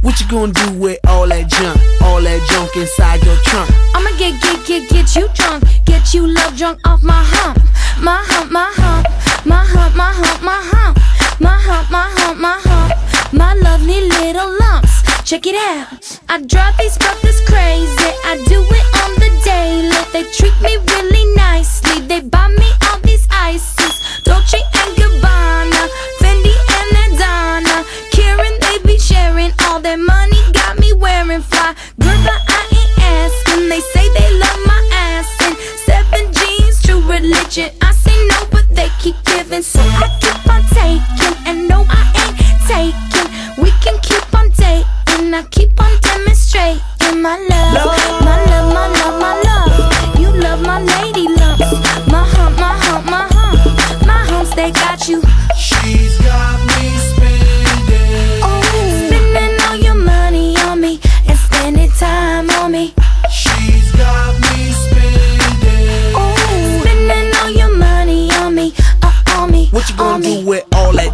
What you gonna do with all that junk inside your trunk? I'ma get you drunk, get you love drunk off my hump, my hump, my hump, my hump, my hump, my hump, my hump, my hump, my hump, my lovely little lumps. Check it out. I drive these brothers crazy. I do it on the daily. They treat me really nicely. They buy me all these ices, Dolce and Gabbana, Fendi and Adana. Karen, they be sharing all their money. Got me wearing fly. Girl, but I ain't asking. They say they love my ass and 7 jeans, true religion. I say no, but they keep giving, so I keep on taking. And no, I ain't taking. We can keep on dating. I keep on demonstrating my love, my love, my love, my love. You love my lady lumps, my hump, my hump, my hump, my humps, they got you. She's got me spending. Oh, spending all your money on me and spending time on me. She's got me spending. Oh, spending all your money on me, on me. What you gonna do with all that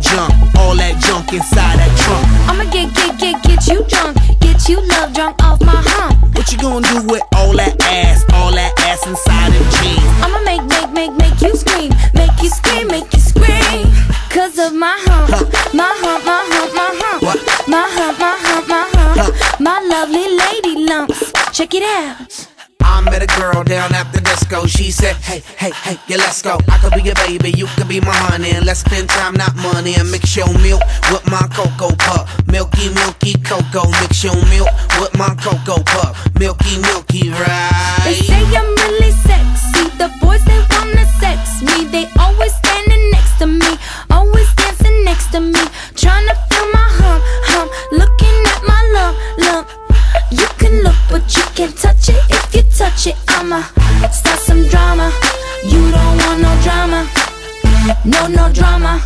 junk inside that trunk? I'ma get you drunk, get you love drunk off my hump. What you gonna do with all that ass inside them jeans? I'ma make you scream, make you scream, make you scream. Cause of my hump, my hump, my hump, my hump, What? my hump, my hump, my hump, my lovely lady lumps. Check it out. I met a girl down at the disco. She said, hey, yeah, let's go. I could be your baby, you could be my honey, and let's spend time, not money. And mix your milk with my cocoa pup. Milky, milky cocoa. Mix your milk with my cocoa pup. Milky, milky, right? They say I'm really sexy. The boys, they wanna sex me. They always standing next to me, always dancing next to me, trying to feel my hump, looking at my lump. You can look, but you can't touch it. If you touch it, I'ma start some drama. You don't want no drama, no drama,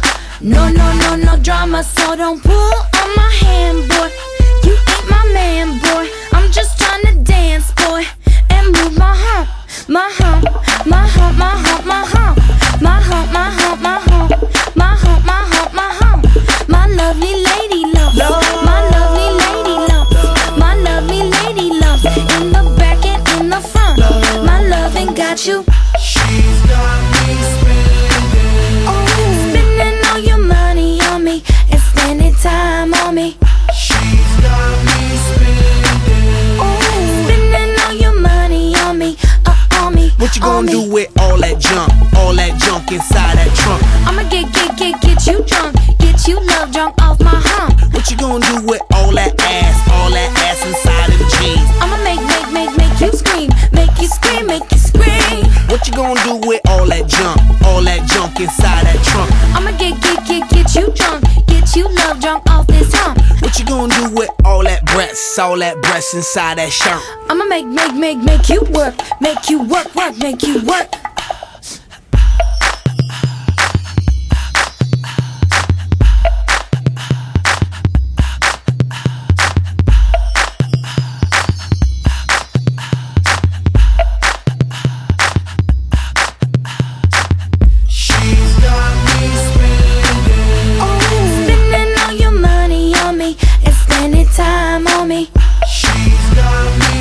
no drama. So don't pull on my hand, boy. You ain't my man, boy. I'm just trying to dance, boy, and move my hump, my hump, my hump, my hump, my hump, my hump, my hump, my hump, my hump, my hump, my hump, my lovely lady lumps, my lovely lady lumps, my lovely lady lumps, in the back and in the front. My loving got you. She's got me spending. Oh, spending all your money on me and spending time on me. She's got me spending. Oh, spending all your money on me, on me. What you gonna do with all that junk inside that trunk? I'ma get you drunk, get you love drunk off my hump. What you gonna do with all that ass inside them jeans? I'ma make you scream, make you scream, make you scream. What you gonna do with all that junk inside that trunk? I'ma get you drunk, get you love drunk off this hump. What you gonna do with all that breasts inside that shirt? I'ma make you work, make you work, make you work. Time on me. She's got me